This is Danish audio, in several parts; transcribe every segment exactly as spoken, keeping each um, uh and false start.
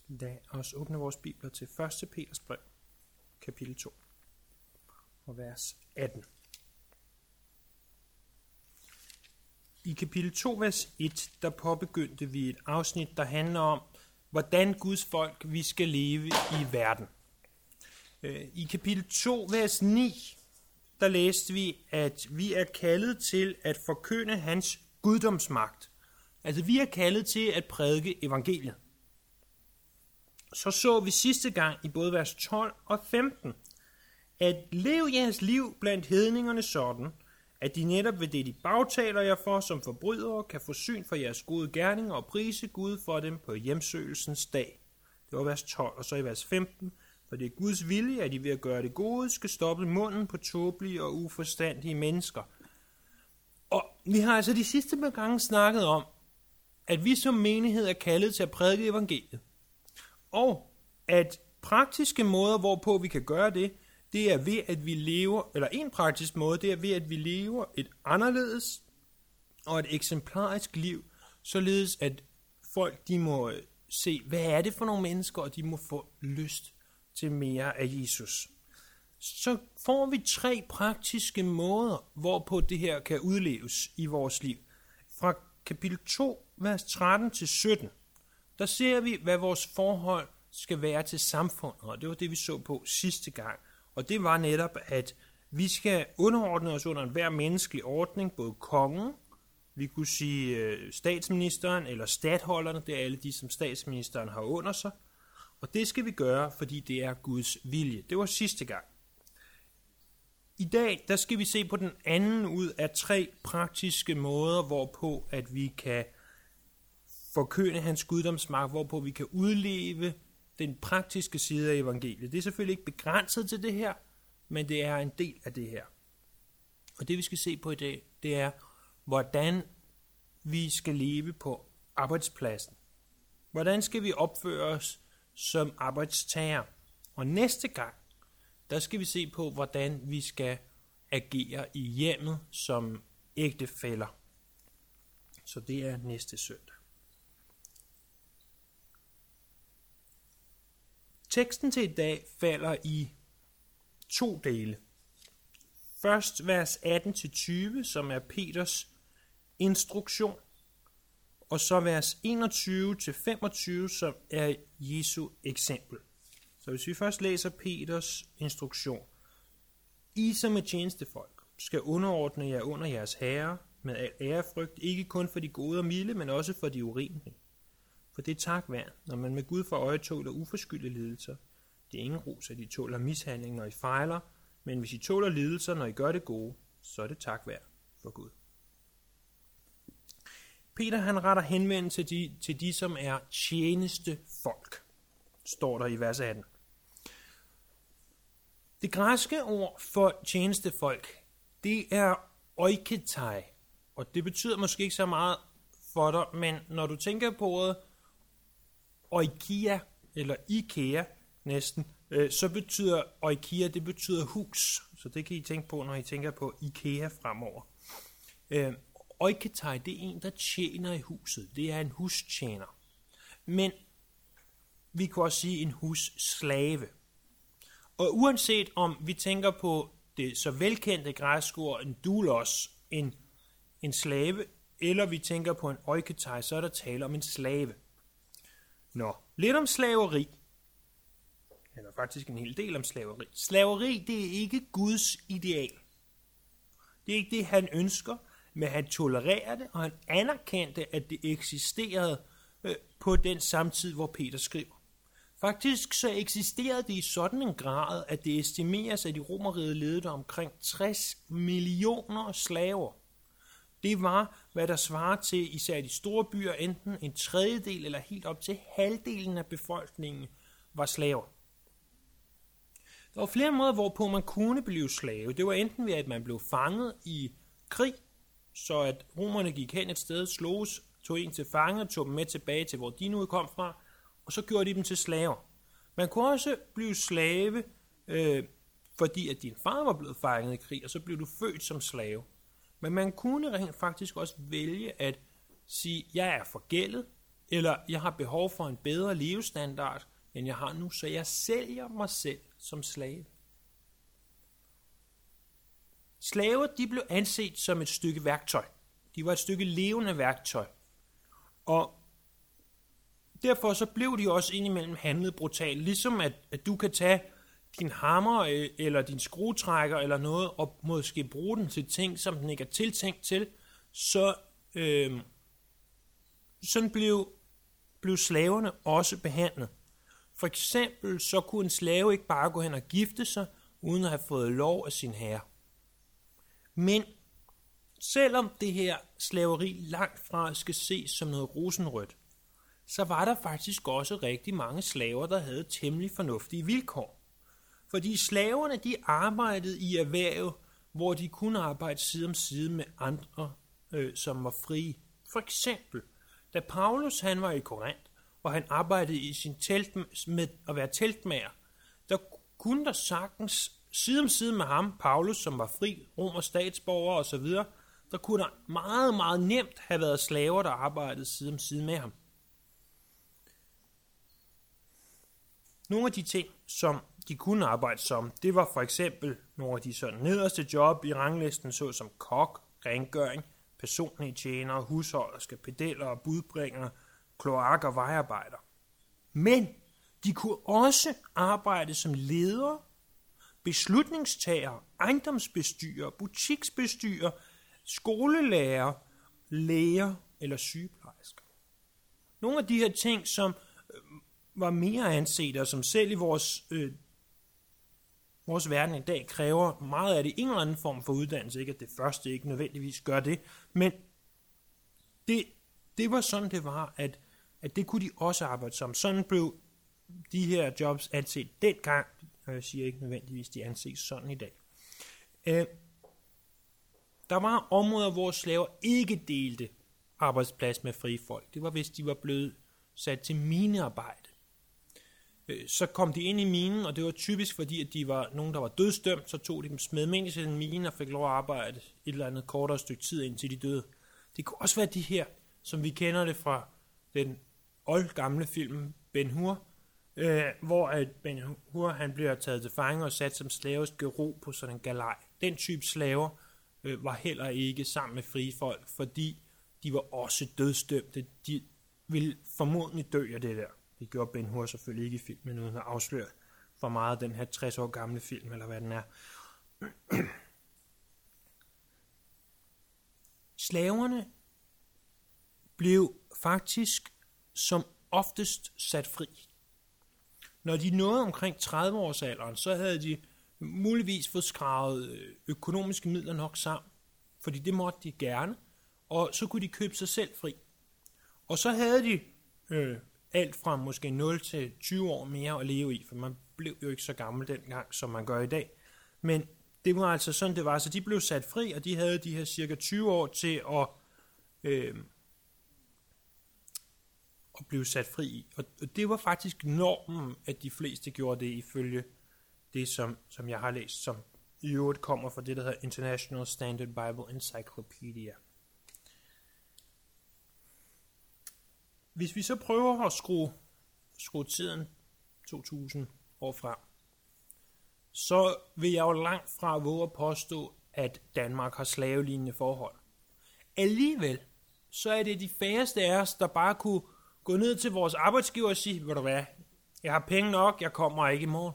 Lad os åbne vores bibler til første Peters brev, kapitel to, og vers atten. I kapitel to, vers et, der påbegyndte vi et afsnit, der handler om, hvordan Guds folk vi skal leve i verden. I kapitel to, vers ni, der læste vi, at vi er kaldet til at forkynde hans guddomsmagt. Altså vi er kaldet til at prædike evangeliet. Så så vi sidste gang i både vers tolv og femten, at lev jeres liv blandt hedningerne sådan, at de netop ved det, de bagtaler jer for som forbrydere, kan få syn for jeres gode gerninger og prise Gud for dem på hjemsøgelsens dag. Det var vers tolv, og så i vers femten, for det er Guds vilje, at I ved at gøre det gode, skal stoppe munden på tåbelige og uforstandige mennesker. Og vi har altså de sidste par gange snakket om, at vi som menighed er kaldet til at prædike evangeliet. Og at praktiske måder, hvorpå vi kan gøre det, det er ved, at vi lever, eller en praktisk måde, det er ved, at vi lever et anderledes og et eksemplarisk liv, således at folk, de må se, hvad er det for nogle mennesker, og de må få lyst til mere af Jesus. Så får vi tre praktiske måder, hvorpå det her kan udleves i vores liv. Fra kapitel to, vers tretten til sytten, der ser vi, hvad vores forhold skal være til samfundet, og det var det, vi så på sidste gang. Og det var netop, at vi skal underordne os under enhver menneskelig ordning, både kongen, vi kunne sige statsministeren eller statholderne, det er alle de, som statsministeren har under sig. Og det skal vi gøre, fordi det er Guds vilje. Det var sidste gang. I dag, der skal vi se på den anden ud af tre praktiske måder, hvorpå at vi kan forkynde hans guddomsmagt, hvorpå vi kan udleve den praktiske side af evangeliet. Det er selvfølgelig ikke begrænset til det her, men det er en del af det her. Og det vi skal se på i dag, det er, hvordan vi skal leve på arbejdspladsen. Hvordan skal vi opføre os som arbejdstager? Og næste gang, der skal vi se på, hvordan vi skal agere i hjemmet som ægtefæller. Så det er næste søndag. Teksten til i dag falder i to dele. Først vers atten til tyve, som er Peters instruktion, og så vers enogtyve til femogtyve, som er Jesu eksempel. Så hvis vi først læser Peters instruktion. I som er tjenestefolk skal underordne jer under jeres herre med al ærefrygt, ikke kun for de gode og milde, men også for de urimelige. For det er tak værd, når man med Gud for øje tåler uforskyldte lidelser. Det er ingen ros, at I tåler mishandling, når I fejler, men hvis I tåler lidelser, når I gør det gode, så er det tak værd for Gud. Peter han retter henvendelse til de, til de, som er tjeneste folk, står der i vers atten. Det græske ord for tjenestefolk, det er oiketai, og det betyder måske ikke så meget for dig, men når du tænker på ordet oikia, eller ikea næsten, øh, så betyder oikia, det betyder hus, så det kan I tænke på, når I tænker på IKEA fremover. Øh, oiketai, det er en, der tjener i huset, det er en hustjener, men vi kan også sige en husslave. Og uanset om vi tænker på det så velkendte græske ord, en doulos, en, en slave, eller vi tænker på en oiketai, så er der tale om en slave. Nå, lidt om slaveri, eller faktisk en hel del om slaveri. Slaveri, det er ikke Guds ideal. Det er ikke det, han ønsker, men han tolererer det, og han anerkendte, at det eksisterede øh, på den samtid, hvor Peter skriver. Faktisk så eksisterede det i sådan en grad, at det estimeres, at i Romerriget levede omkring tres millioner slaver. Det var, hvad der svarer til især de store byer, enten en tredjedel eller helt op til halvdelen af befolkningen var slaver. Der var flere måder, hvorpå man kunne blive slave. Det var enten ved, at man blev fanget i krig, så at romerne gik hen et sted, sloges, tog en til fange, tog dem med tilbage til, hvor de nu kom fra, og så gjorde de dem til slaver. Man kunne også blive slave, øh, fordi at din far var blevet fanget i krig, og så blev du født som slave. Men man kunne rent faktisk også vælge at sige, jeg er forgældet, eller jeg har behov for en bedre levestandard, end jeg har nu, så jeg sælger mig selv som slave. Slaver, de blev anset som et stykke værktøj. De var et stykke levende værktøj. Og derfor så blev de også indimellem handlet brutalt. Ligesom at, at du kan tage din hammer eller din skruetrækker eller noget, og måske bruge den til ting, som den ikke er tiltænkt til, så øh, sådan blev, blev slaverne også behandlet. For eksempel så kunne en slave ikke bare gå hen og gifte sig, uden at have fået lov af sin herre. Men selvom det her slaveri langt fra skal ses som noget rosenrødt, så var der faktisk også rigtig mange slaver, der havde temmelig fornuftige vilkår. Fordi slaverne, de arbejdede i erhverv, hvor de kunne arbejde side om side med andre, øh, som var frie. For eksempel, da Paulus han var i Korinth, og han arbejdede i sin telt med at være teltmager, der kunne der sagtens side om side med ham, Paulus, som var fri, romer statsborger osv., der kunne der meget, meget nemt have været slaver, der arbejdede side om side med ham. Nogle af de ting, som de kunne arbejde som, det var for eksempel nogle af de sådan nederste job i ranglisten, såsom kok, rengøring, personlige tjenere, husholderske, pedeller, budbringere, kloak- og vejarbejder. Men de kunne også arbejde som ledere, beslutningstagere, ejendomsbestyrer, butiksbestyrer, skolelærer, læger eller sygeplejersker. Nogle af de her ting, som var mere anset, og som selv i vores, øh, vores verden i dag kræver meget af det en eller anden form for uddannelse. Ikke at det første ikke nødvendigvis gør det, men det, det var sådan, det var, at, at det kunne de også arbejde som. Sådan blev de her jobs anset dengang, og jeg siger ikke nødvendigvis, de anses sådan i dag. Øh, der var områder, hvor slaver ikke delte arbejdsplads med frie folk. Det var, hvis de var blevet sat til minearbejde. Så kom de ind i minen, og det var typisk fordi, at de var nogen, der var dødsdømt, så tog de dem smed ind i sådan en mine og fik lov at arbejde et eller andet kortere stykke tid, indtil de døde. Det kunne også være de her, som vi kender det fra den oldgamle film Ben Hur, øh, hvor at Ben Hur han bliver taget til fange og sat som slavisk ro på sådan en galej. Den type slaver øh, var heller ikke sammen med frie folk, fordi de var også dødsdømte. De ville formodentlig dø af det der. Det gjorde Ben Hur selvfølgelig ikke i filmen, uden at afsløre for meget af den her tres år gamle film, eller hvad den er. Slaverne blev faktisk som oftest sat fri. Når de nåede omkring tredive års alderen, så havde de muligvis fået skravet økonomiske midler nok sammen, fordi det måtte de gerne, og så kunne de købe sig selv fri. Og så havde de øh, alt fra måske nul til tyve år mere at leve i, for man blev jo ikke så gammel dengang, som man gør i dag. Men det var altså sådan, det var. Så de blev sat fri, og de havde de her cirka tyve år til at, øh, at blive sat fri i. Og det var faktisk normen, at de fleste gjorde det ifølge det, som, som jeg har læst, som i øvrigt kommer fra det, der hedder International Standard Bible Encyclopedia. Hvis vi så prøver at skrue, skrue tiden to tusind år frem, så vil jeg jo langt fra våge at påstå, at Danmark har slavelignende forhold. Alligevel, så er det de færreste af os, der bare kunne gå ned til vores arbejdsgiver og sige, ved du hvad, jeg har penge nok, jeg kommer ikke i morgen.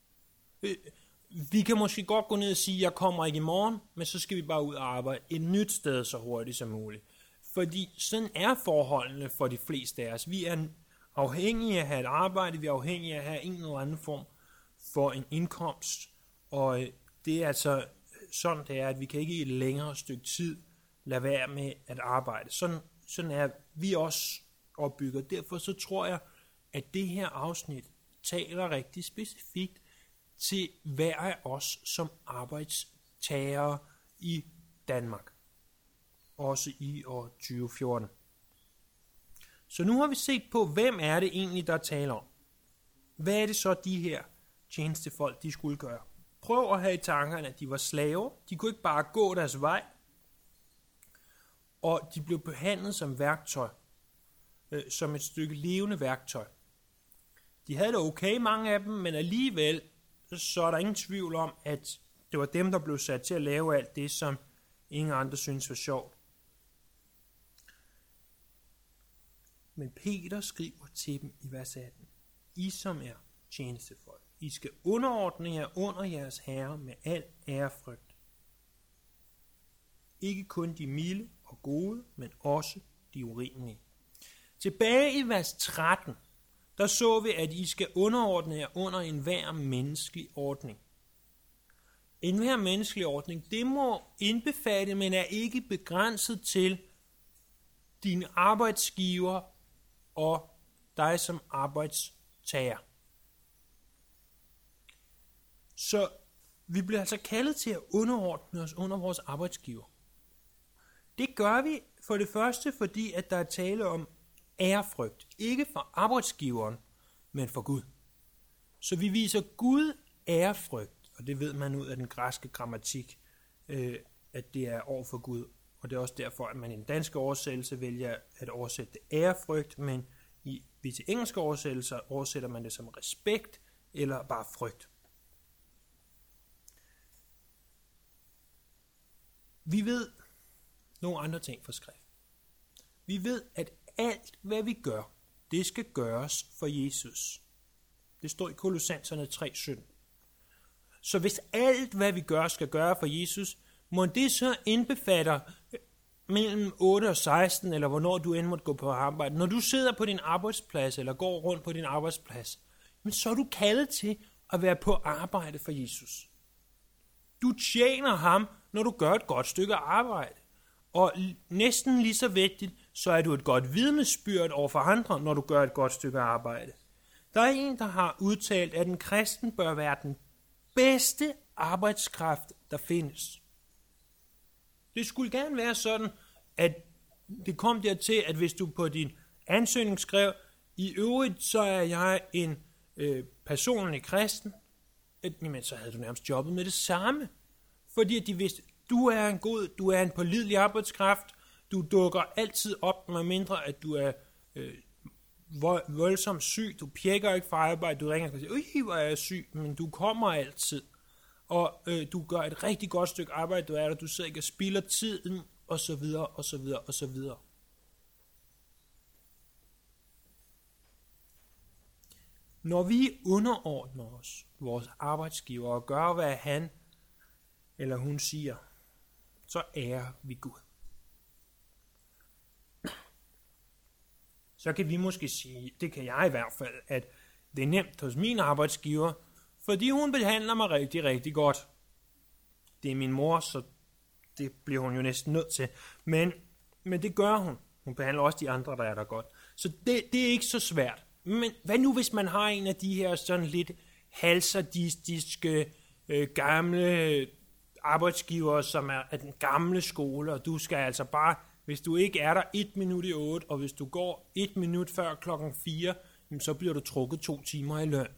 Vi kan måske godt gå ned og sige, jeg kommer ikke i morgen, men så skal vi bare ud og arbejde et nyt sted så hurtigt som muligt. Fordi sådan er forholdene for de fleste af os. Vi er afhængige af at have et arbejde, vi er afhængige af at have en eller anden form for en indkomst. Og det er altså sådan, det er, at vi kan ikke i et længere stykke tid lade være med at arbejde. Sådan, sådan er vi også opbygget. Derfor så tror jeg, at det her afsnit taler rigtig specifikt til hver af os som arbejdstagere i Danmark. Også i år tyve fjorten. Så nu har vi set på, hvem er det egentlig, der taler om. Hvad er det så, de her tjenestefolk, de skulle gøre? Prøv at have i tankerne, at de var slaver. De kunne ikke bare gå deres vej. Og de blev behandlet som værktøj. øh, som et stykke levende værktøj. De havde det okay, mange af dem, men alligevel så er der ingen tvivl om, at det var dem, der blev sat til at lave alt det, som ingen andre synes var sjovt. Men Peter skriver til dem i vers atten: I som er tjenestefolk, I skal underordne jer under jeres herre med al ærefrygt. Ikke kun de milde og gode, men også de urimelige. Tilbage i vers tretten, der så vi, at I skal underordne jer under enhver menneskelig ordning. Enhver menneskelig ordning, det må indbefatte, men er ikke begrænset til din arbejdsgiver og dig som arbejdstager. Så vi bliver altså kaldet til at underordne os under vores arbejdsgiver. Det gør vi for det første, fordi at der er tale om ærefrygt. Ikke for arbejdsgiveren, men for Gud. Så vi viser Gud ærefrygt, og det ved man ud af den græske grammatik, øh, at det er over for Gud. Og det er også derfor, at man i den danske oversættelse vælger at oversætte det ærefrygt, men i visse engelske oversættelser oversætter man det som respekt eller bare frygt. Vi ved nogle andre ting fra skrift. Vi ved, at alt, hvad vi gør, det skal gøres for Jesus. Det står i Kolossenserne tre sytten. Så hvis alt, hvad vi gør, skal gøre for Jesus, må det så indbefatter mellem otte og seksten, eller hvornår du end måtte gå på arbejde. Når du sidder på din arbejdsplads, eller går rundt på din arbejdsplads, men så er du kaldet til at være på arbejde for Jesus. Du tjener ham, når du gør et godt stykke arbejde. Og næsten lige så vigtigt, så er du et godt vidnesbyrd over for andre, når du gør et godt stykke arbejde. Der er en, der har udtalt, at en kristen bør være den bedste arbejdskraft, der findes. Det skulle gerne være sådan, at det kom dertil, at hvis du på din ansøgning skrev, i øvrigt så er jeg en øh, personlig kristen, at, jamen, så havde du nærmest jobbet med det samme. Fordi at de vidste, du er en god, du er en pålidelig arbejdskraft, du dukker altid op, med mindre at du er øh, voldsomt syg, du pjekker ikke fra arbejde, du ringer og siger, øj, hvor er jeg syg, men du kommer altid. Og øh, du gør et rigtig godt stykke arbejde, du er der, du sidder ikke og spilder tiden, og så videre, og så videre, og så videre. Når vi underordner os, vores arbejdsgiver, og gør, hvad han eller hun siger, så ærer vi Gud. Så kan vi måske sige, det kan jeg i hvert fald, at det er nemt hos min arbejdsgiver, fordi hun behandler mig rigtig, rigtig godt. Det er min mor, så det bliver hun jo næsten nødt til. Men, men det gør hun. Hun behandler også de andre, der er der godt. Så det, det er ikke så svært. Men hvad nu, hvis man har en af de her sådan lidt halvsadistiske, øh, gamle arbejdsgivere, som er af den gamle skole, og du skal altså bare, hvis du ikke er der et minut i otte, og hvis du går et minut før klokken fire, så bliver du trukket to timer i løn.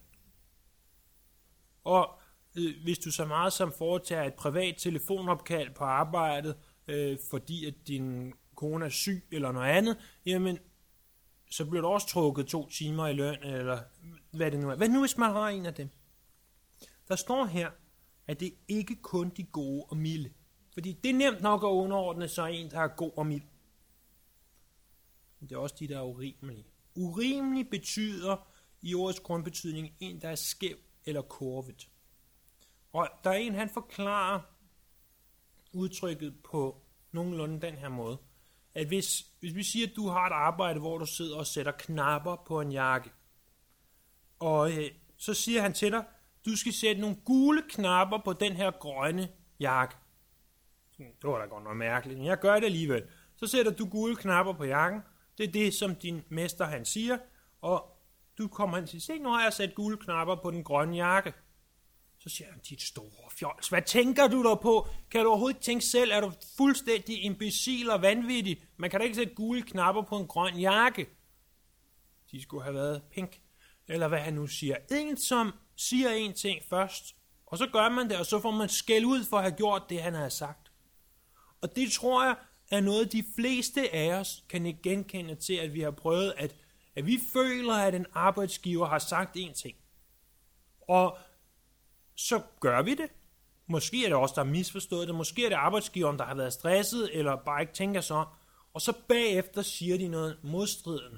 Og øh, hvis du så meget som foretager et privat telefonopkald på arbejdet, øh, fordi at din kone er syg eller noget andet, jamen, så bliver du også trukket to timer i løn, eller hvad det nu er. Hvad nu, hvis man har en af dem? Der står her, at det ikke kun de gode og milde. Fordi det er nemt nok at underordne sig en, der er god og mild. Men det er også de, der er urimelige. Urimelig betyder i ordets grundbetydning en, der er skæv eller kurvet. Og der er en, han forklarer udtrykket på nogenlunde den her måde, at hvis, hvis vi siger, at du har et arbejde, hvor du sidder og sætter knapper på en jakke, og øh, så siger han til dig, du skal sætte nogle gule knapper på den her grønne jakke. Det var da godt noget mærkeligt, men jeg gør det alligevel. Så sætter du gule knapper på jakken. Det er det, som din mester han siger. Og du kommer hen og siger, se, nu har jeg sat gule knapper på den grønne jakke. Så siger han, dit store fjols, hvad tænker du der på? Kan du overhovedet ikke tænke selv, er du fuldstændig imbecil og vanvittig? Man kan da ikke sætte gule knapper på en grøn jakke. De skulle have været pink. Eller hvad han nu siger. En, som siger en ting først, og så gør man det, og så får man skæld ud for at have gjort det, han har sagt. Og det tror jeg, er noget, de fleste af os kan ikke genkende til, at vi har prøvet, at, at vi føler, at en arbejdsgiver har sagt én ting. Og så gør vi det. Måske er det også der har misforstået det. Måske er det arbejdsgiveren, der har været stresset, eller bare ikke tænker sig om. Og så bagefter siger de noget modstridende.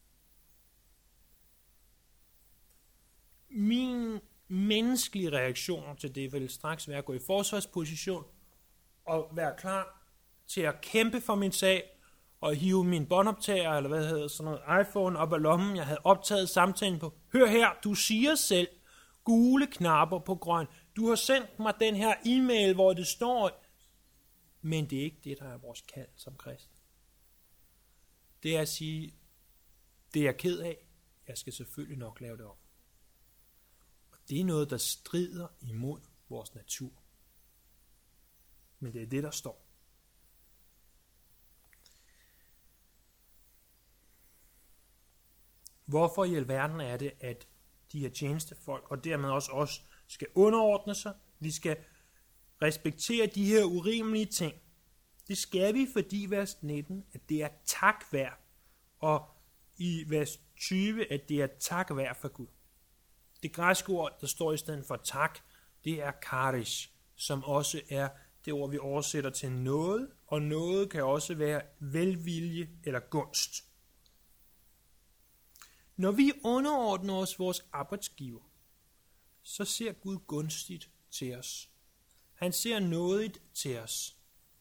Min menneskelige reaktion til det vil straks være at gå i forsvarsposition og være klar til at kæmpe for min sag og hive min båndoptager, eller hvad hedder sådan noget, iPhone op af lommen, jeg havde optaget samtalen på. Hør her, du siger selv, gule knapper på grøn. Du har sendt mig den her e-mail, hvor det står, men det er ikke det, der er vores kald som kristen. Det er at sige, det er jeg ked af, jeg skal selvfølgelig nok lave det om. Og det er noget, der strider imod vores natur. Men det er det, der står. Hvorfor i alverden er det, at de her tjenestefolk, og dermed også os, skal underordne sig? Vi skal respektere de her urimelige ting. Det skal vi, fordi vers nitten, at det er tak værd, og i vers tyve, at det er tak værd for Gud. Det græske ord, der står i stedet for tak, det er charis, som også er det ord, vi oversætter til noget, og noget kan også være velvilje eller gunst. Når vi underordner os vores arbejdsgiver, så ser Gud gunstigt til os. Han ser nådigt til os.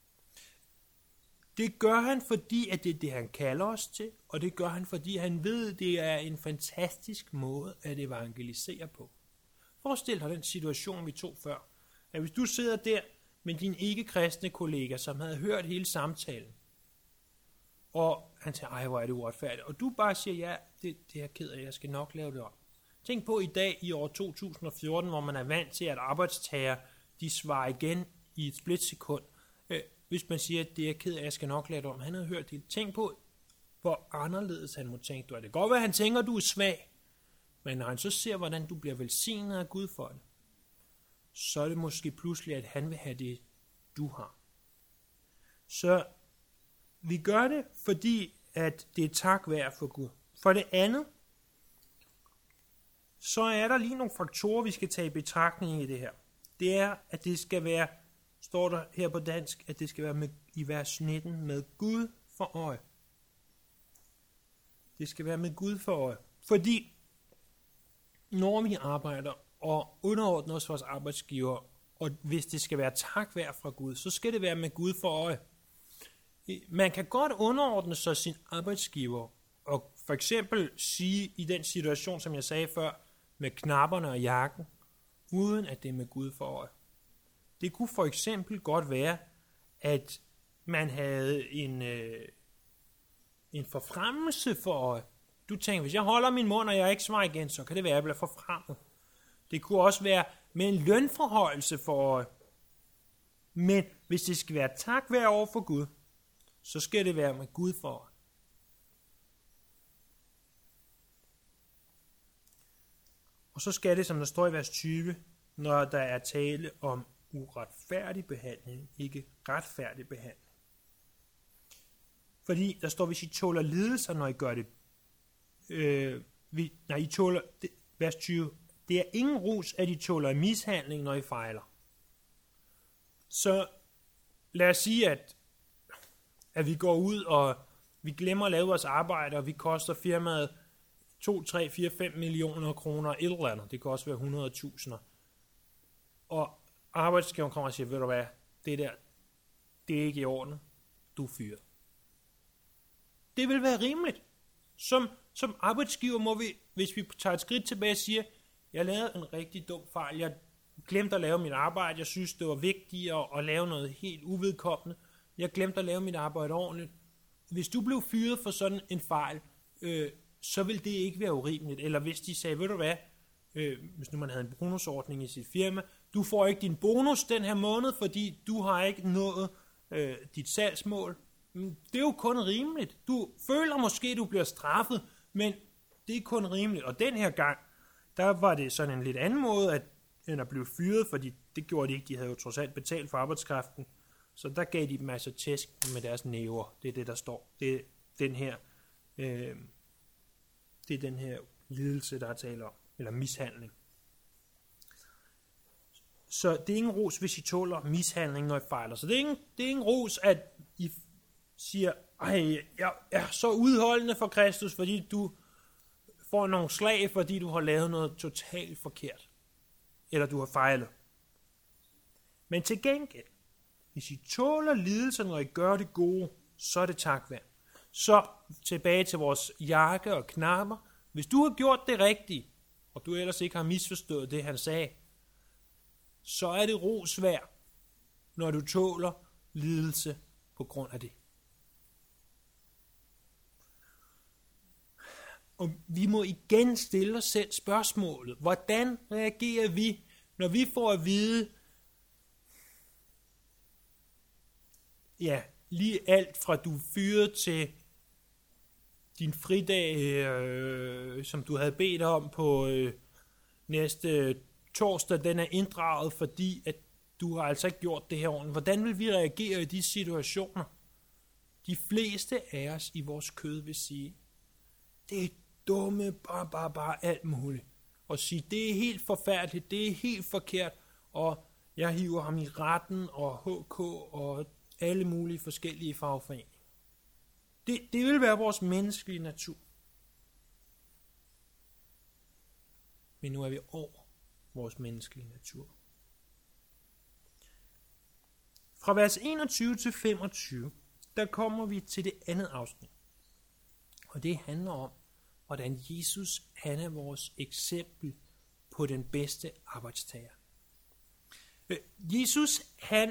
Det gør han, fordi at det er det, han kalder os til, og det gør han, fordi han ved, at det er en fantastisk måde at evangelisere på. Forestil dig den situation, vi tog før. At hvis du sidder der med din ikke-kristne kollega, som havde hørt hele samtalen, og han siger, ej, hvor er det uretfærdigt, og du bare siger, ja, det, det er jeg ked af, jeg skal nok lave det om. Tænk på i dag, i år to tusind og fjorten, hvor man er vant til, at arbejdstager, de svarer igen i et splitsekund. Hvis man siger, at det er jeg ked af, jeg skal nok lave det om. Han havde hørt det. Tænk på, hvor anderledes han må tænke. Det kan godt være, at han tænker, at du er svag. Men når han så ser, hvordan du bliver velsignet af Gud for det, så er det måske pludselig, at han vil have det, du har. Så vi gør det, fordi at det er tak værd for Gud. For det andet, så er der lige nogle faktorer, vi skal tage i betragtning i det her. Det er, at det skal være, står der her på dansk, at det skal være med, i vers nitten, med Gud for øje. Det skal være med Gud for øje. Fordi når vi arbejder og underordner os vores arbejdsgiver, og hvis det skal være tak værd fra Gud, så skal det være med Gud for øje. Man kan godt underordne sig sin arbejdsgiver, og for eksempel sige i den situation, som jeg sagde før, med knapperne og jakken, uden at det er med Gud for øje. Det kunne for eksempel godt være, at man havde en, øh, en forfremmelse for øje. Du tænker, hvis jeg holder min mund, og jeg ikke svarer igen, så kan det være, at jeg bliver forfremmet. Det kunne også være med en lønforhøjelse for øje. Men hvis det skal være tak værd over for Gud, så skal det være med Gud for øje. Og så skal det, som der står i vers tyve, når der er tale om uretfærdig behandling, ikke retfærdig behandling. Fordi der står, hvis I tåler lidelser, når I gør det. Øh, vi, nej, I tåler, det, vers tyve, det er ingen rus, at I tåler mishandling, når I fejler. Så lad os sige, at, at vi går ud, og vi glemmer at lave vores arbejde, og vi koster firmaet to, tre, fire, fem millioner kroner et eller andet. Det kan også være hundrede tusinder. Og arbejdsgiveren kommer og siger, ved du hvad, det der, det er ikke i orden. Du er fyret. Det vil være rimeligt. Som, som arbejdsgiver må vi, hvis vi tager et skridt tilbage og siger, jeg lavede en rigtig dum fejl. Jeg glemte at lave mit arbejde. Jeg synes, det var vigtigt at, at lave noget helt uvedkommende. Jeg glemte at lave mit arbejde ordentligt. Hvis du blev fyret for sådan en fejl, øh, så vil det ikke være urimeligt. Eller hvis de sagde, ved du hvad, øh, hvis nu man havde en bonusordning i sit firma, du får ikke din bonus den her måned, fordi du har ikke nået øh, dit salgsmål. Det er jo kun rimeligt. Du føler måske, du bliver straffet, men det er kun rimeligt. Og den her gang, der var det sådan en lidt anden måde, at, end at blive fyret, fordi det gjorde de ikke. De havde jo trods alt betalt for arbejdskraften. Så der gav de dem altså tæsk med deres næver. Det er det, der står. Det er den her, øh, det er den her lidelse, der er tale om. Eller mishandling. Så det er ingen ros, hvis I tåler mishandling, når I fejler. Så det er ingen, det er ingen ros, at I siger, ej, jeg er så udholdende for Kristus, fordi du får nogle slag, fordi du har lavet noget totalt forkert. Eller du har fejlet. Men til gengæld, hvis I tåler lidelser, når I gør det gode, så er det tak værd. Så tilbage til vores jakke og knapper. Hvis du har gjort det rigtige, og du ellers ikke har misforstået det, han sagde, så er det ros værd, når du tåler lidelse på grund af det. Og vi må igen stille os selv spørgsmålet, hvordan reagerer vi, når vi får at vide, ja, lige alt fra du er fyret til din fridag, øh, som du havde bedt om på øh, næste torsdag, den er inddraget, fordi at du har altså ikke gjort det her ordentligt. Hvordan vil vi reagere i de situationer? De fleste af os i vores kød vil sige, det er dumme, bare, bare, bare alt muligt. Og sige, det er helt forfærdeligt, det er helt forkert, og jeg hiver ham i retten, og H K, og alle mulige forskellige fagforeninger. Det, det vil være vores menneskelige natur. Men nu er vi over vores menneskelige natur. Fra vers enogtyve til femogtyve, der kommer vi til det andet afsnit. Og det handler om, hvordan Jesus, han er vores eksempel på den bedste arbejdstager. Jesus, han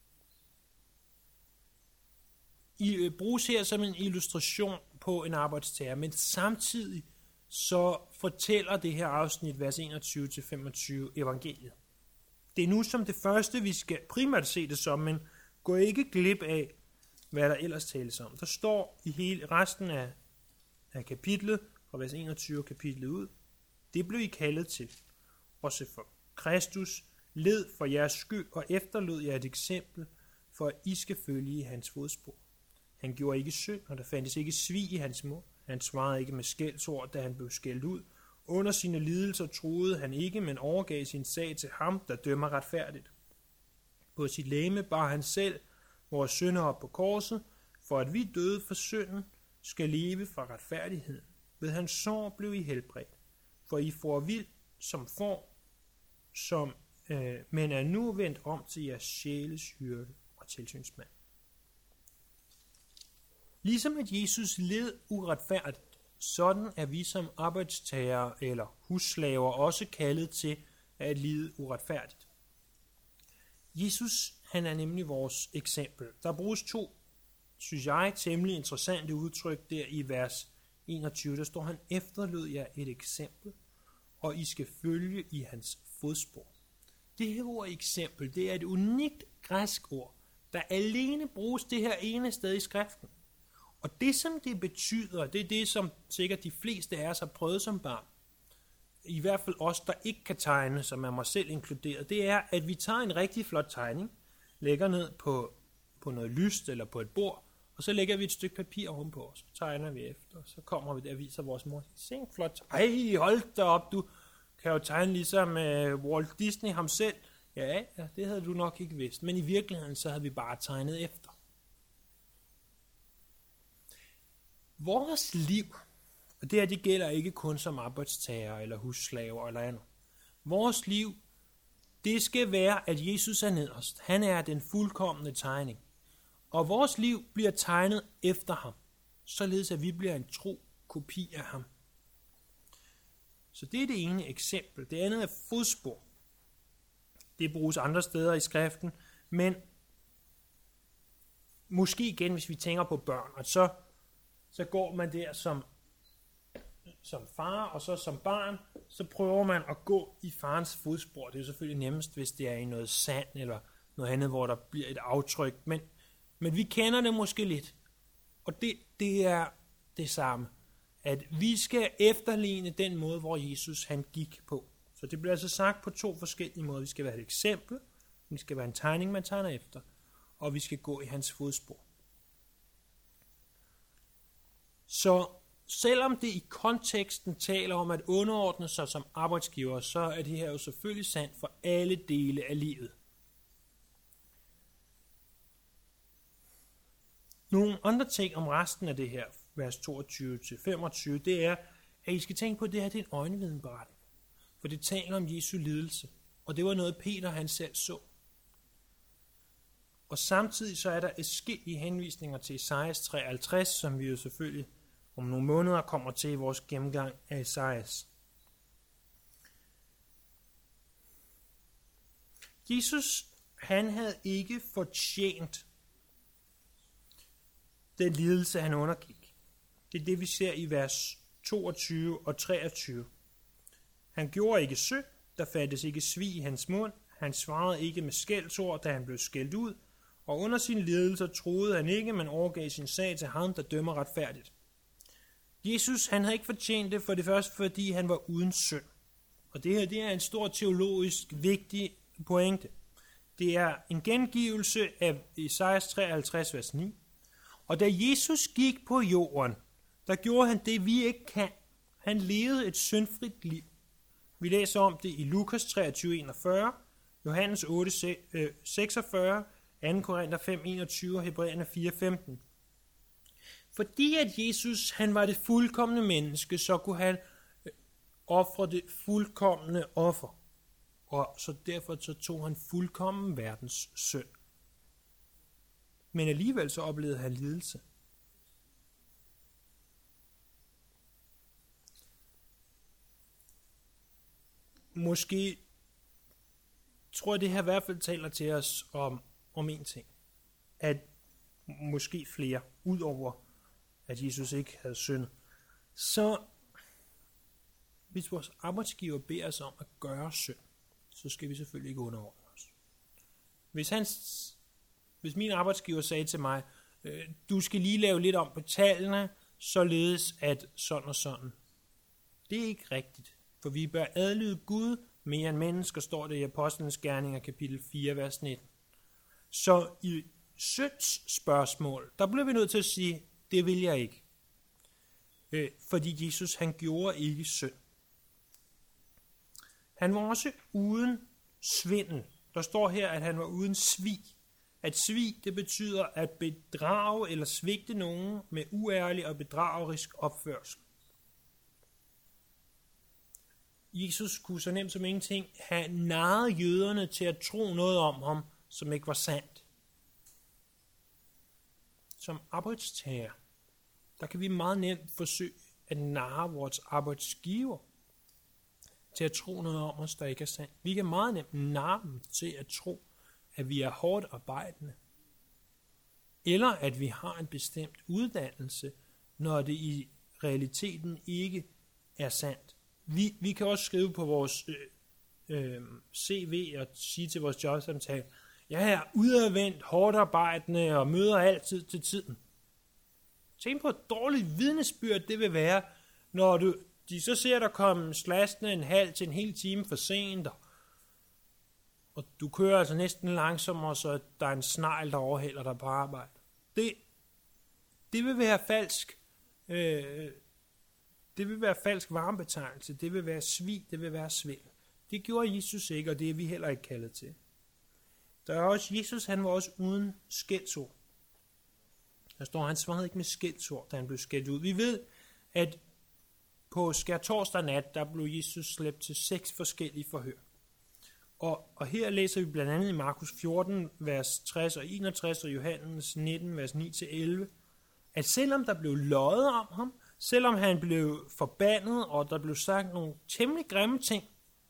I bruges her som en illustration på en arbejdstager, men samtidig så fortæller det her afsnit, vers enogtyve til femogtyve, evangeliet. Det er nu som det første, vi skal primært se det som, men gå ikke glip af, hvad der ellers tales om. Der står i hele resten af, af kapitlet, fra vers enogtyve kapitlet ud, det blev I kaldet til, også for Kristus led for jeres skyld og efterlod jer et eksempel, for at I skal følge i hans fodspor. Han gjorde ikke synd, og der fandtes ikke svig i hans mund. Han svarede ikke med skældsord, da han blev skældt ud. Under sine lidelser troede han ikke, men overgav sin sag til ham, der dømmer retfærdigt. På sit legeme bar han selv vores synder op på korset, for at vi døde for synden skal leve fra retfærdigheden. Ved hans sår blev I helbredt, for I får vild som får, som, øh, men er nu vendt om til jeres sjæles hyrde og tilsynsmand. Ligesom at Jesus led uretfærdigt, sådan er vi som arbejdstagere eller husslaver også kaldet til at lide uretfærdigt. Jesus, han er nemlig vores eksempel. Der bruges to, synes jeg, temmelig interessante udtryk der i vers enogtyve. Der står, han efterlod jer et eksempel, og I skal følge i hans fodspor. Det her ord eksempel, det er et unikt græsk ord, der alene bruges det her ene sted i skriften. Og det, som det betyder, det er det, som sikkert de fleste af os har prøvet som barn. I hvert fald os, der ikke kan tegne, som er mig selv inkluderet. Det er, at vi tager en rigtig flot tegning, lægger ned på, på noget lyst eller på et bord, og så lægger vi et stykke papir ovenpå, og så tegner vi efter. Og så kommer vi der og viser vores mor. Se en flot. Ej, hold da op, du kan jo tegne ligesom uh, Walt Disney ham selv. Ja, ja, det havde du nok ikke vidst. Men i virkeligheden, så havde vi bare tegnet efter. Vores liv, og det her det gælder ikke kun som arbejdstager eller husslaver eller andet. Vores liv, det skal være, at Jesus er nederst. Han er den fuldkomne tegning. Og vores liv bliver tegnet efter ham, således at vi bliver en tro kopi af ham. Så det er det ene eksempel. Det andet er fodspor. Det bruges andre steder i skriften, men måske igen, hvis vi tænker på børn, og så så går man der som, som far, og så som barn, så prøver man at gå i farens fodspor. Det er jo selvfølgelig nemmest, hvis det er i noget sand, eller noget andet, hvor der bliver et aftryk. Men, men vi kender det måske lidt. Og det, det er det samme. At vi skal efterligne den måde, hvor Jesus han gik på. Så det bliver altså sagt på to forskellige måder. Vi skal være et eksempel, vi skal være en tegning, man tegner efter. og vi skal gå i hans fodspor. Så selvom det i konteksten taler om at underordne sig som arbejdsgiver, så er det her jo selvfølgelig sandt for alle dele af livet. Nogle andre ting om resten af det her, vers toogtyve til femogtyve, det er, at I skal tænke på, at det her det er en øjenvidenberetning. For det taler om Jesu lidelse, og det var noget Peter han selv så. Og samtidig så er der adskillige henvisninger til Esajas treoghalvtreds, som vi jo selvfølgelig om nogle måneder kommer til i vores gennemgang af Esajas. Jesus, han havde ikke fortjent den lidelse, han undergik. Det er det, vi ser i vers toogtyve og treogtyve. Han gjorde ikke synd, der fandtes ikke svig i hans mund, han svarede ikke med skældsord, da han blev skældt ud, og under sin lidelse troede han ikke, men overgav sin sag til ham, der dømmer retfærdigt. Jesus, han havde ikke fortjent det for det første, fordi han var uden synd. Og det her, det er en stor teologisk vigtig pointe. Det er en gengivelse af Esajas treoghalvtreds, vers ni. Og da Jesus gik på jorden, der gjorde han det, vi ikke kan. Han levede et syndfrit liv. Vi læser om det i Lukas treogtyve enogfyrre, Johannes otte seksogfyrre, anden Korinther fem enogtyve og Hebræerne fire femten. Fordi at Jesus han var det fuldkomne menneske, så kunne han ofre det fuldkomne offer. Og så derfor så tog han fuldkommen verdens synd. Men alligevel så oplevede han lidelse. Måske tror jeg, det her i hvert fald taler til os om, om en ting. At måske flere, udover at Jesus ikke havde syndet. Så hvis vores arbejdsgiver beder os om at gøre synd, så skal vi selvfølgelig ikke underordne os. Hvis, han, hvis min arbejdsgiver sagde til mig, øh, du skal lige lave lidt om på tallene, således at sådan og sådan. Det er ikke rigtigt, for vi bør adlyde Gud mere end mennesker, står det i Apostlenes Gerninger kapitel fire, vers nitten. Så i synds spørgsmål, der bliver vi nødt til at sige, det vil jeg ikke. Øh, fordi Jesus, han gjorde ikke synd. Han var også uden svindel. Der står her, at han var uden svig. At svig, det betyder at bedrage eller svigte nogen med uærlig og bedragerisk opførsel. Jesus kunne så nemt som ingenting have narret jøderne til at tro noget om ham, som ikke var sandt. Som arbejdstager, der kan vi meget nemt forsøge at narre vores arbejdsgiver til at tro noget om os, der ikke er sandt. Vi kan meget nemt narre dem til at tro, at vi er hårdt arbejdende, eller at vi har en bestemt uddannelse, når det i realiteten ikke er sandt. Vi, vi kan også skrive på vores øh, øh, C V og sige til vores jobsamtale, jeg er udadvendt, hårdt arbejdende og møder altid til tiden. Tænk på et dårligt vidnesbyrd, det vil være, når du, de så ser der komme slaskende en halv til en hel time for sent, og, og du kører altså næsten langsommere, så der er en snegl, der overhælder dig på arbejde. Det, det vil være falsk. Øh, det vil være falsk varmebetegnelse, det vil være svig, det vil være svindel. Det gjorde Jesus ikke, og det er vi heller ikke kaldet til. Der er også Jesus, han var også uden skældsord. Der står, han svarede ikke med skældsord, da han blev skældt ud. Vi ved, at på skærtorsdag nat, der blev Jesus slæbt til seks forskellige forhør. Og, og her læser vi blandt andet i Markus fjorten, vers tres og enogtres, og Johannes nitten, vers ni til elleve, at selvom der blev løjet om ham, selvom han blev forbandet, og der blev sagt nogle temmelig grimme ting,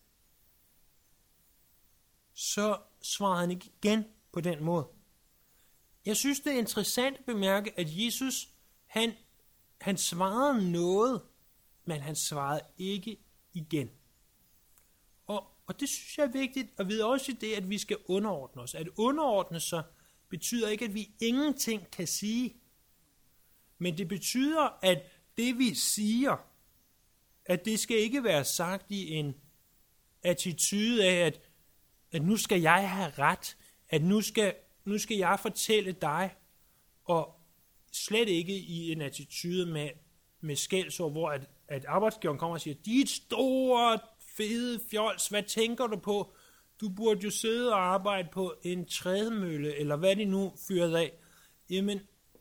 så svarede han ikke igen på den måde. Jeg synes, det er interessant at bemærke, at Jesus, han, han svarede noget, men han svarede ikke igen. Og, og det synes jeg er vigtigt at vide også i det, at vi skal underordne os. At underordne sig betyder ikke, at vi ingenting kan sige, men det betyder, at det vi siger, at det skal ikke være sagt i en attitude af, at, at nu skal jeg have ret, at nu skal nu skal jeg fortælle dig, og slet ikke i en attitude med, med skældsord, hvor at, at arbejdsgiveren kommer og siger, dit store, fede fjols, hvad tænker du på? Du burde jo sidde og arbejde på en trædemølle, eller hvad de nu fyrer af. Jamen,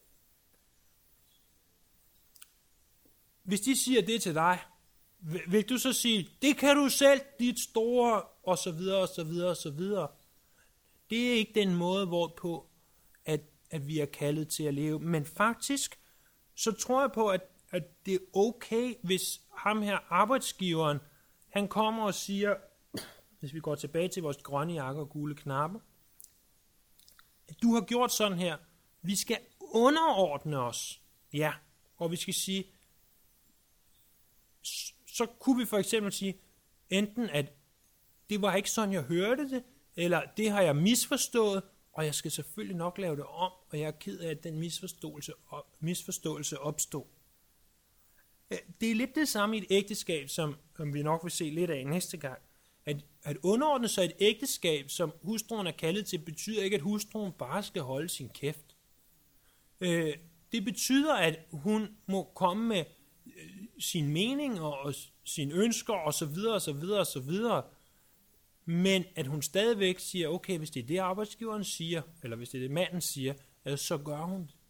hvis de siger det til dig, vil du så sige, det kan du selv, dit store, og så videre, og så videre, og så videre. Det er ikke den måde, hvorpå at, at vi er kaldet til at leve. Men faktisk, så tror jeg på, at, at det er okay, hvis ham her, arbejdsgiveren, han kommer og siger, hvis vi går tilbage til vores grønne jakker og gule knapper, at du har gjort sådan her, vi skal underordne os, ja, og vi skal sige, så kunne vi for eksempel sige, enten at det var ikke sådan, jeg hørte det, eller det har jeg misforstået, og jeg skal selvfølgelig nok lave det om, og jeg er ked af, at den misforståelse, misforståelse opstod. Det er lidt det samme i et ægteskab, som, som vi nok vil se lidt af næste gang. At, at underordne sig et ægteskab, som hustruen er kaldet til, betyder ikke, at hustruen bare skal holde sin kæft. Øh, det betyder, at hun må komme med øh, sin mening og, og sine ønsker osv. osv. osv. Men at hun stadigvæk siger, okay, hvis det er det arbejdsgiveren siger, eller hvis det er det manden siger, så gør hun det.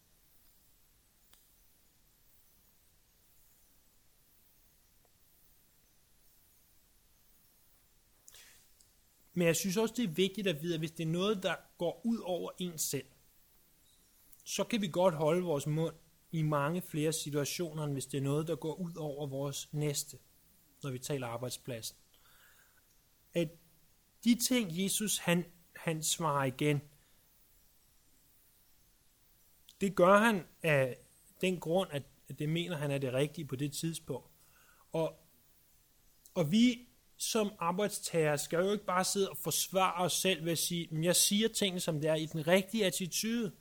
Men jeg synes også, det er vigtigt at vide, at hvis det er noget, der går ud over en selv, så kan vi godt holde vores mund i mange flere situationer, end hvis det er noget, der går ud over vores næste, når vi taler arbejdspladsen. At de ting, Jesus han, han svarer igen, det gør han af den grund, at det mener han er det rigtige på det tidspunkt. Og, og vi som arbejdstager skal jo ikke bare sidde og forsvare os selv ved at sige, men jeg siger tingene, som det er i den rigtige attitude.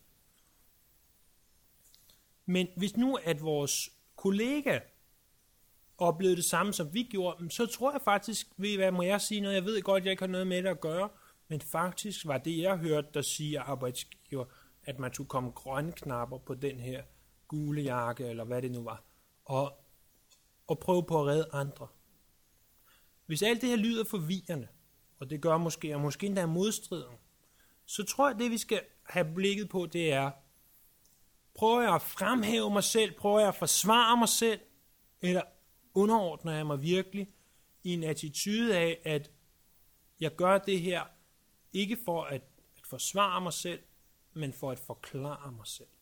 Men hvis nu at vores kollega oplevede det samme, som vi gjorde, så tror jeg faktisk, ved hvad må jeg sige noget, jeg ved godt, jeg ikke har noget med det at gøre, men faktisk var det, jeg hørte, der siger arbejdsgiver, at man skulle komme grønne knapper på den her gule jakke, eller hvad det nu var, og, og prøve på at redde andre. Hvis alt det her lyder forvirrende, og det gør måske, og måske endda modstriden, så tror jeg, det vi skal have blikket på, det er, prøver jeg at fremhæve mig selv, prøver jeg at forsvare mig selv, eller underordner jeg mig virkelig i en attitude af, at jeg gør det her, ikke for at, at forsvare mig selv, men for at forklare mig selv.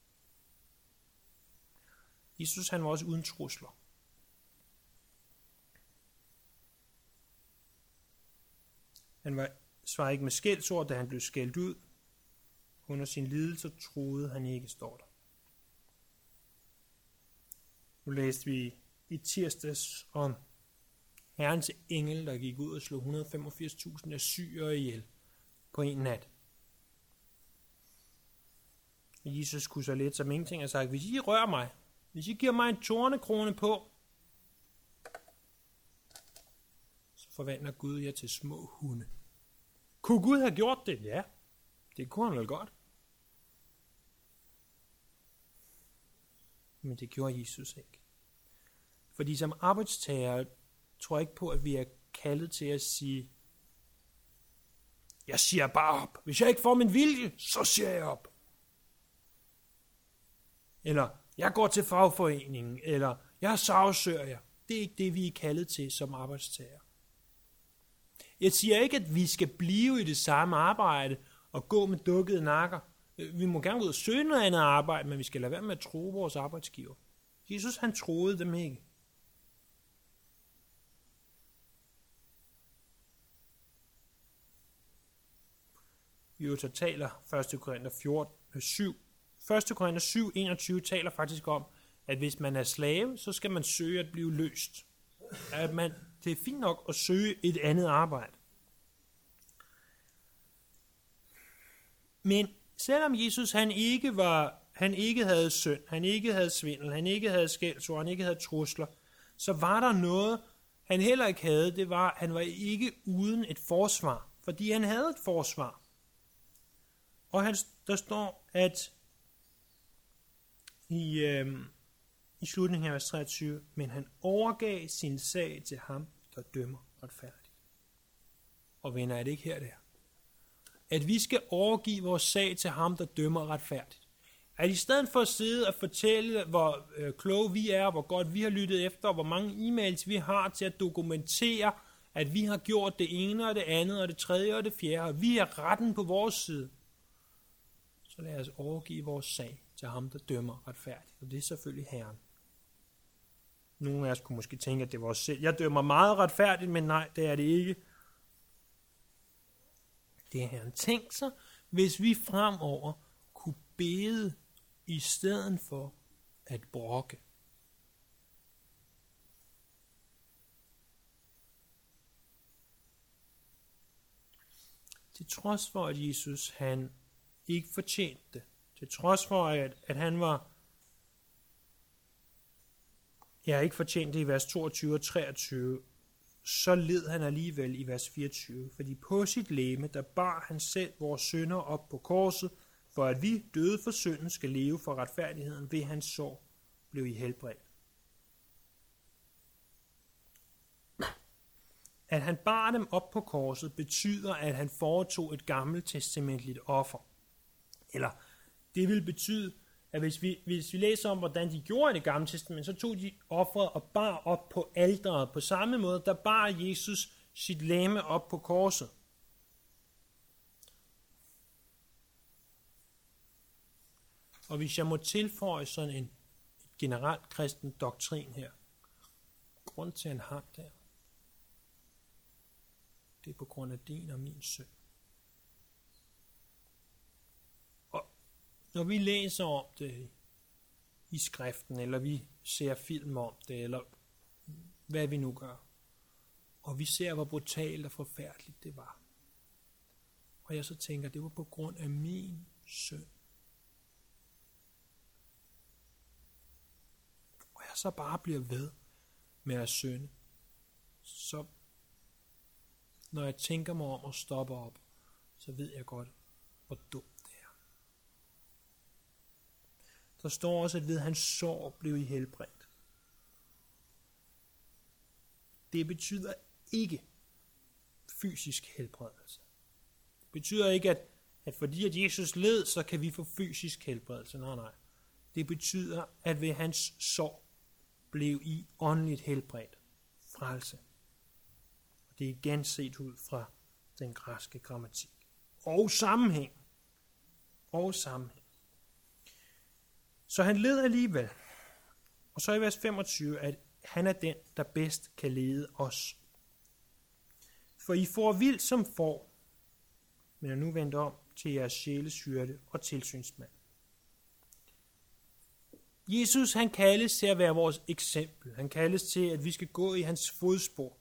Jesus han var også uden trusler. Han var, svarede ikke med skældsord, da han blev skældt ud. Under sin lidelse troede han ikke, står der. Nu læste vi i tirsdags om Herrens engel, der gik ud og slog et hundrede og femogfirs tusind assyrere ihjel på en nat. Jesus kunne så lidt som ingenting have sagt, hvis I rører mig, hvis I giver mig en tornekrone på, så forvandler Gud jer til små hunde. Kunne Gud have gjort det? Ja, det kunne han vel godt. Men det gjorde Jesus ikke. Fordi som arbejdstager tror jeg ikke på, at vi er kaldet til at sige, jeg siger bare op. Hvis jeg ikke får min vilje, så siger jeg op. Eller, jeg går til fagforeningen, eller, jeg sagsøger jer. Det er ikke det, vi er kaldet til som arbejdstager. Jeg siger ikke, at vi skal blive i det samme arbejde og gå med dukkede nakker. Vi må gerne gå ud og søge noget andet arbejde, men vi skal lade være med at tro vores arbejdsgiver. Jesus, han troede dem ikke. Vi jo så taler første Korinther fjorten syv. første Korinther syv enogtyve taler faktisk om, at hvis man er slave, så skal man søge at blive løst. At man, det er fint nok at søge et andet arbejde. Men selvom Jesus han ikke var, han ikke havde synd, han ikke havde svindel, han ikke havde skældsord, han ikke havde trusler, så var der noget, han heller ikke havde. Det var, han var ikke uden et forsvar, fordi han havde et forsvar. Og han, der står, at i, øh, i slutningen af vers treogtyve, men han overgav sin sag til ham, der dømmer retfærdigt. Og venner, er det ikke her det er? At vi skal overgive vores sag til ham, der dømmer retfærdigt. At i stedet for at sidde og fortælle, hvor øh, kloge vi er, hvor godt vi har lyttet efter, og hvor mange e-mails vi har til at dokumentere, at vi har gjort det ene og det andet og det tredje og det fjerde, og vi er retten på vores side, så lad os overgive vores sag til ham, der dømmer retfærdigt. Og det er selvfølgelig Herren. Nogle af os kunne måske tænke, at det var os selv. Jeg dømmer meget retfærdigt, men nej, det er det ikke. Det er Herren. Tænk sig, hvis vi fremover kunne bede i stedet for at brokke. Til trods for, at Jesus han ikke fortjente det, til trods for, at, at han var, ja, ikke fortjent det i vers toogtyve og treogtyve, så led han alligevel i vers fireogtyve, fordi på sit legeme, der bar han selv vores synder op på korset, for at vi døde for synden skal leve for retfærdigheden, ved hans sår blev I helbredt. At han bar dem op på korset, betyder, at han foretog et gammeltestamentligt offer. Eller det vil betyde, at hvis vi, hvis vi læser om, hvordan de gjorde i det gamle testament, så tog de offeret og bar op på alteret. På samme måde, der bar Jesus sit legeme op på korset. Og hvis jeg må tilføje sådan en generelt kristen doktrin her, grund til, at han har der, det er på grund af din og min synd. Og når vi læser om det i skriften, eller vi ser film om det, eller hvad vi nu gør, og vi ser, hvor brutalt og forfærdeligt det var, og jeg så tænker, det var på grund af min synd, og jeg så bare bliver ved med at synde, så når jeg tænker mig om at stoppe op, så ved jeg godt, hvor dumt det er. Der står også, at ved hans sår blev I helbredt. Det betyder ikke fysisk helbredelse. Det betyder ikke, at, at fordi at Jesus led, så kan vi få fysisk helbredelse. Nej, nej. Det betyder, at ved hans sår blev I åndeligt helbredt. Frelse. Det er igen set ud fra den græske grammatik. Og sammenhæng. Og sammenhæng. Så han led alligevel. Og så i vers femogtyve, at han er den, der bedst kan lede os. For I får vildt som får, men er nu vendt om til jeres sjæles hyrde og tilsynsmand. Jesus, han kaldes til at være vores eksempel. Han kaldes til, at vi skal gå i hans fodspor.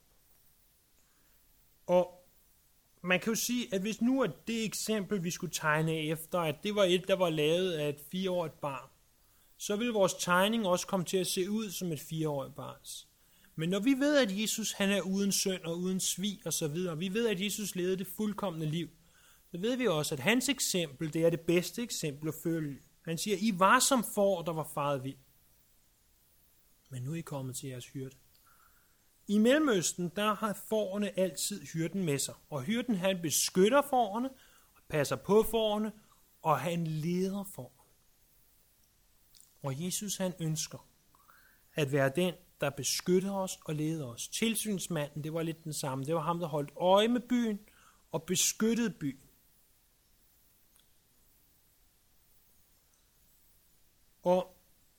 Og man kan jo sige, at hvis nu er det eksempel, vi skulle tegne efter, at det var et, der var lavet af et fireårigt barn, så vil vores tegning også komme til at se ud som et fireårigt barns. Men når vi ved, at Jesus han er uden synd og uden svig og så videre, vi ved, at Jesus levede det fuldkomne liv, så ved vi også, at hans eksempel, det er det bedste eksempel at følge. Han siger, I var som får, der var faret vild. Men nu er I kommet til jeres hyrde. I Mellemøsten, der har fårene altid hyrden med sig. Og hyrden, han beskytter fårene, og passer på fårene, og han leder fårene. Og Jesus, han ønsker at være den, der beskytter os og leder os. Tilsynsmanden, det var lidt den samme. Det var ham, der holdt øje med byen og beskyttede byen. Og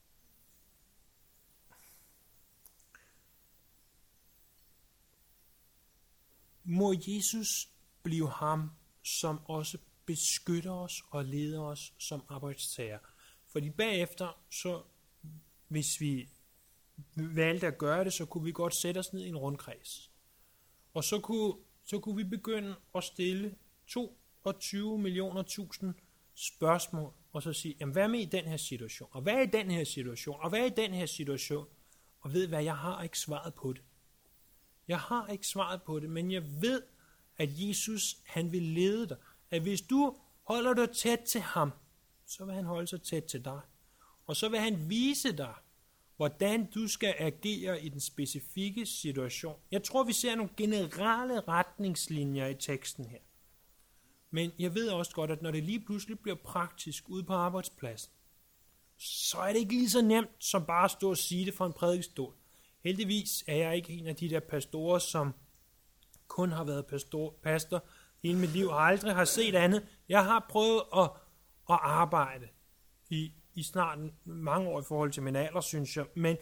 må Jesus blive ham, som også beskytter os og leder os som arbejdstager. Fordi bagefter, så hvis vi valgte at gøre det, så kunne vi godt sætte os ned i en rundkreds. Og så kunne, så kunne vi begynde at stille toogtyve millioner tusind spørgsmål, og så sige, jamen hvad er med i den her situation? Og hvad er i den her situation? Og hvad er i den her situation? Og ved hvad, jeg har ikke svaret på det. Jeg har ikke svaret på det, men jeg ved, at Jesus, han vil lede dig. At hvis du Holder du tæt til ham, så vil han holde sig tæt til dig. Og så vil han vise dig, hvordan du skal agere i den specifikke situation. Jeg tror, vi ser nogle generelle retningslinjer i teksten her. Men jeg ved også godt, at når det lige pludselig bliver praktisk ude på arbejdspladsen, så er det ikke lige så nemt som bare at stå og sige det fra en prædikestol. Heldigvis er jeg ikke en af de der pastorer, som kun har været pastor, pastor hele mit liv og aldrig har set andet. Jeg har prøvet at, at arbejde i, i snart mange år i forhold til min alder, synes jeg. Men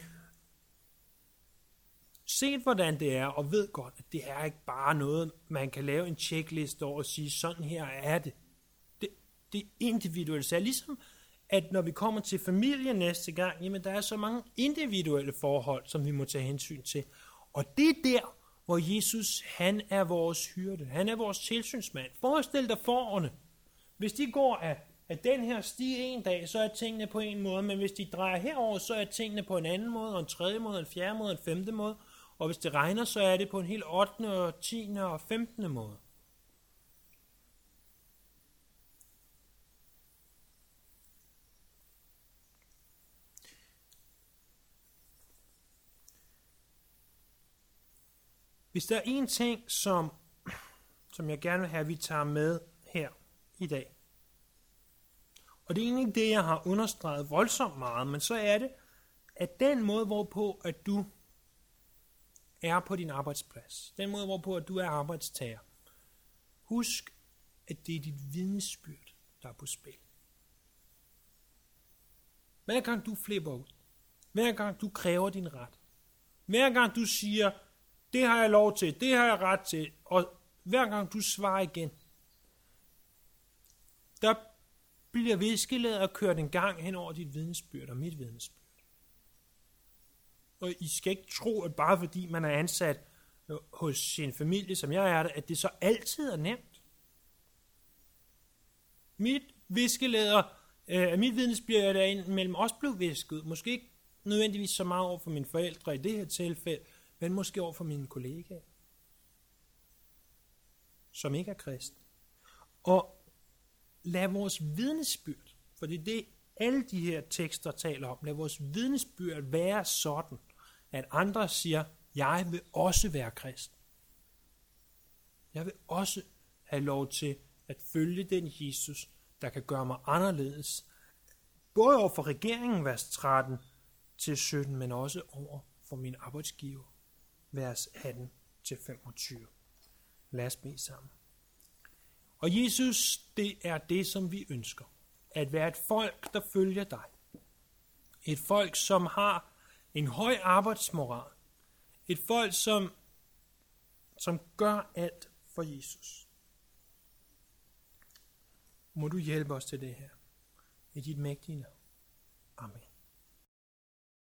set hvordan det er, og ved godt, at det er ikke bare noget, man kan lave en checkliste over og sige, sådan her er det. Det, det er individuelt. Så ligesom at når vi kommer til familie næste gang, jamen der er så mange individuelle forhold, som vi må tage hensyn til. Og det er der, hvor Jesus, han er vores hyrde. Han er vores tilsynsmand. Forestil dig forerne. Hvis de går af, af den her sti en dag, så er tingene på en måde, men hvis de drejer herover, så er tingene på en anden måde, og en tredje måde, en fjerde måde, en femte måde. Og hvis det regner, så er det på en helt ottende og tiende og femtende måde. Hvis der er en ting, som, som jeg gerne vil have, at vi tager med her i dag, og det er egentlig det, jeg har understreget voldsomt meget, men så er det, at den måde, hvorpå at du er på din arbejdsplads, den måde, hvorpå at du er arbejdstager, husk, at det er dit vidnesbyrd, der er på spil. Hver gang du flipper ud, hver gang du kræver din ret, hver gang du siger, det har jeg lov til, det har jeg ret til, og hver gang du svarer igen, der bliver viskelæder kørt en gang hen over dit vidnesbyrd og mit vidnesbyrd. Og I skal ikke tro, at bare fordi man er ansat hos sin familie, som jeg er det, at det så altid er nemt. Mit viskelæder, øh, mit vidnesbyrd er indimellem også blevet visket. Måske ikke nødvendigvis så meget over for mine forældre i det her tilfælde, men måske over for mine kollegaer, som ikke er kristne. Og lad vores vidnesbyrd, for det er det, alle de her tekster taler om, lad vores vidnesbyrd være sådan, at andre siger, jeg vil også være kristen. Jeg vil også have lov til at følge den Jesus, der kan gøre mig anderledes, både over for regeringen, vers tretten til sytten, men også over for min arbejdsgiver, vers atten til femogtyve. Lad os bede sammen. Og Jesus, det er det, som vi ønsker. At være et folk, der følger dig. Et folk, som har en høj arbejdsmoral. Et folk, som, som gør alt for Jesus. Må du hjælpe os til det her. I dit mægtige navn. Amen.